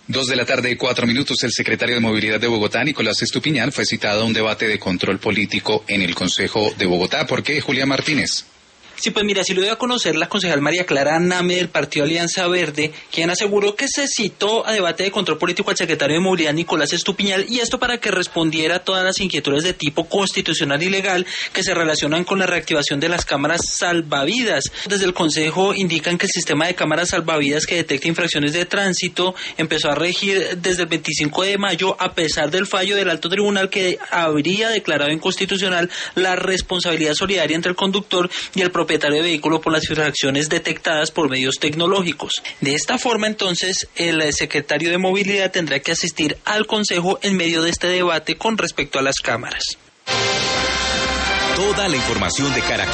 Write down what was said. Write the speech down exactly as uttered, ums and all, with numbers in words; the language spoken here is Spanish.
Dos de la tarde y cuatro minutos, el secretario de Movilidad de Bogotá, Nicolás Estupiñán, fue citado a un debate de control político en el Consejo de Bogotá. ¿Por qué, Julián Martínez? Sí, pues mira, si lo dio a conocer la concejal María Clara Name del Partido Alianza Verde, quien aseguró que se citó a debate de control político al secretario de Movilidad, Nicolás Estupiñán, y esto para que respondiera a todas las inquietudes de tipo constitucional y legal que se relacionan con la reactivación de las cámaras salvavidas. Desde el Consejo indican que el sistema de cámaras salvavidas que detecta infracciones de tránsito empezó a regir desde el veinticinco de mayo, a pesar del fallo del Alto Tribunal que habría declarado inconstitucional la responsabilidad solidaria entre el conductor y el propietario de vehículo por las infracciones detectadas por medios tecnológicos. De esta forma, entonces, el secretario de Movilidad tendrá que asistir al Consejo en medio de este debate con respecto a las cámaras. Toda la información de Caracol